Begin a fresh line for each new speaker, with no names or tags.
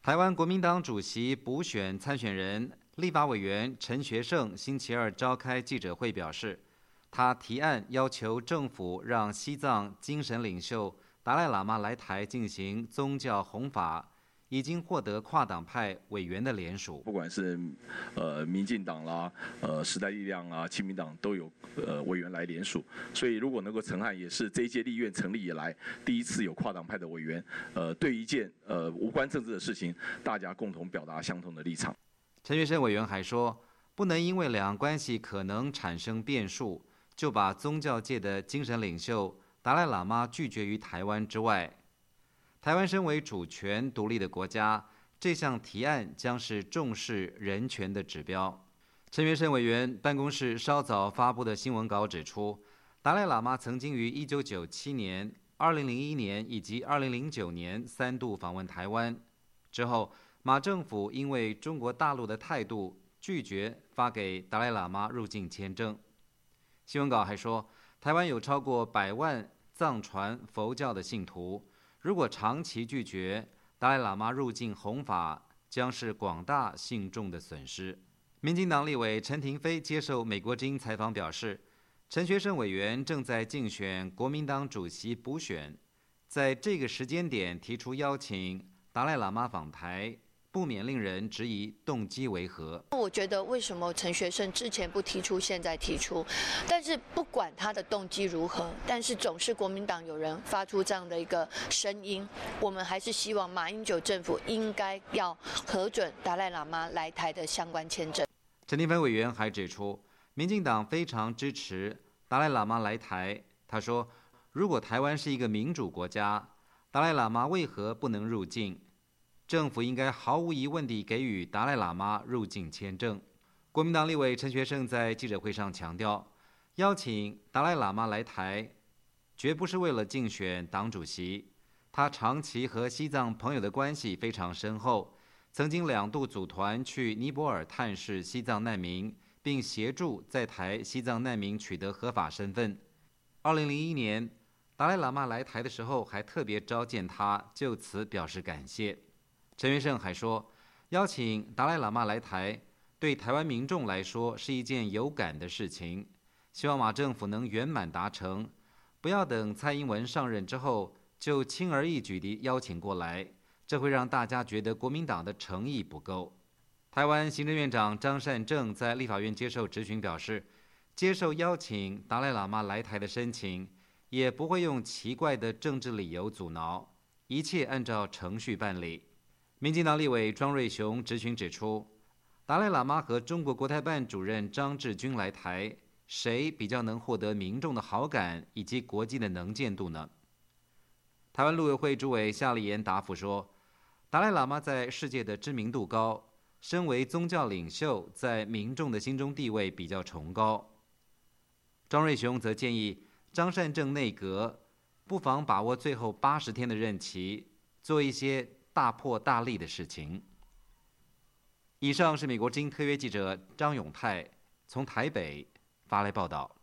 台湾国民党主席补选参选人立法委员陈学圣星期二召开记者会表示，他提案要求政府让西藏精神领袖达赖喇嘛来台进行宗教弘法，已经获得跨党派委员的联署。
不管是民进党啦、时代力量啊、亲民党都有委员来联署，所以如果能够成案，也是这一届立院成立以来第一次有跨党派的委员，对一件无关政治的事情，大家共同表达相同的立场。
陈学圣委员还说，不能因为两岸关系可能产生变数，就把宗教界的精神领袖达赖喇嘛拒绝于台湾之外。台湾身为主权独立的国家，这项提案将是重视人权的指标。陈学圣委员办公室稍早发布的新闻稿指出，达赖喇嘛曾经于1997年、2001年以及2009年3度访问台湾。之后，马政府因为中国大陆的态度，拒绝发给达赖喇嘛入境签证。新闻稿还说，台湾有超过100万藏传佛教的信徒，如果长期拒绝达赖喇嘛入境弘法，将是广大信众的损失。民进党立委陈亭妃接受美国之音采访表示，陈学圣委员正在竞选国民党主席补选，在这个时间点提出邀请达赖喇嘛访台，不免令人质疑动机为何。
我觉得为什么陈学圣之前不提出，现在提出？但是不管他的动机如何，但是总是国民党有人发出这样的一个声音，我们还是希望马英九政府应该要核准达赖喇嘛来台的相关签证。
陈亭妃委员还指出，民进党非常支持达赖喇嘛来台。他说，如果台湾是一个民主国家，达赖喇嘛为何不能入境？政府应该毫无疑问地给予达赖喇嘛入境签证。国民党立委陈学圣在记者会上强调，邀请达赖喇嘛来台，绝不是为了竞选党主席。他长期和西藏朋友的关系非常深厚，曾经2度组团去尼泊尔探视西藏难民，并协助在台西藏难民取得合法身份。2001年，达赖喇嘛来台的时候，还特别召见他，就此表示感谢。陈学圣还说，邀请达赖喇嘛来台，对台湾民众来说是一件有感的事情，希望马政府能圆满达成，不要等蔡英文上任之后就轻而易举地邀请过来，这会让大家觉得国民党的诚意不够。台湾行政院长张善政在立法院接受质询表示，接受邀请达赖喇嘛来台的申请，也不会用奇怪的政治理由阻挠，一切按照程序办理。民进党立委庄瑞雄质询指出，达赖喇嘛和中国国台办主任张志军来台，谁比较能获得民众的好感以及国际的能见度呢？台湾陆委会主委夏立言答复说，达赖喇嘛在世界的知名度高，身为宗教领袖，在民众的心中地位比较崇高。庄瑞雄则建议张善政内阁不妨把握最后80天的任期，做一些大破大立的事情。以上是美国之音特约记者张永泰从台北发来报道。